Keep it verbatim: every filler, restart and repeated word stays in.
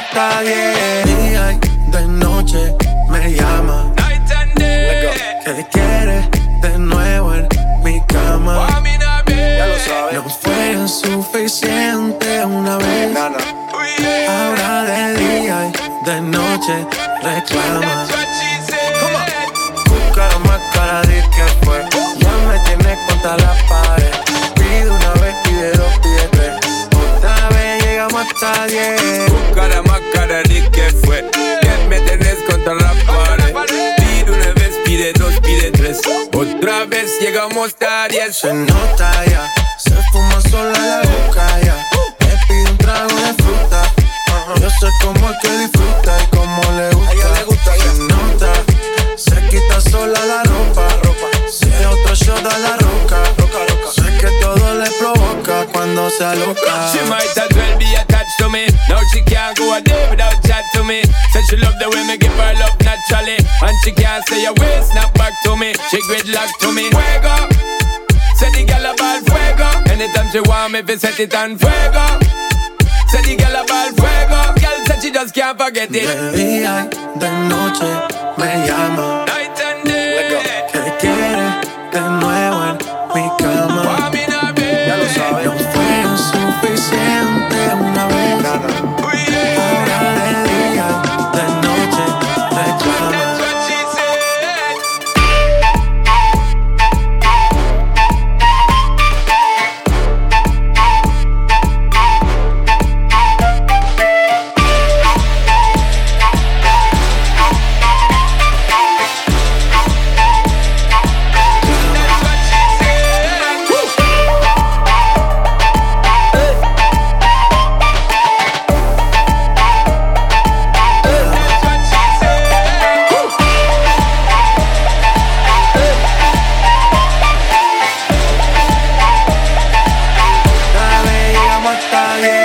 hasta diez. Día y de noche me llama. Night and day. ¿Qué quieres de nuevo en mi cama? Oh, mi nave. Ya lo sabes. No fue suficiente una vez. Nana. Oh, yeah. Ahora de día y de noche reclama. That's what she said. Busca más cara de que fue. Ya me tienes contra la pared. Pide una vez, pide dos, pide tres. Otra vez llegamos hasta diez. Cara más cara de que fue. Ya me tenés contra la pared. Pide una vez, pide dos, pide tres. Otra vez llegamos a diez. Se nota ya, se fuma sola la boca ya. Me pide un trago de fruta. Yo sé cómo es que disfruta y cómo le gusta. A ella le gusta, ya. Se nota, se quita sola la ropa. Si es otro shot a la roca. Roca, roca. Sé que todo le provoca cuando se aloca. She might as well be attached to me. Now she can't go a day without chat to me. Said she love the way me give her love naturally. And she can't say a word, snap back to me. She gridlock to me. Fuego. Say the girl about fuego. Anytime she want me, fi set it on fuego. Say the girl about fuego. Girl said she just can't forget it. De día y de noche me llama. Night and day. ¿Qué quieres de nuevo en mi cama? Oh, mi nave. Ya lo sabes. No fue suficiente una vez. Nana. Oh, yeah. Ahora de día y de noche reclama. That's what she said. Otra vez llegamos hasta diez.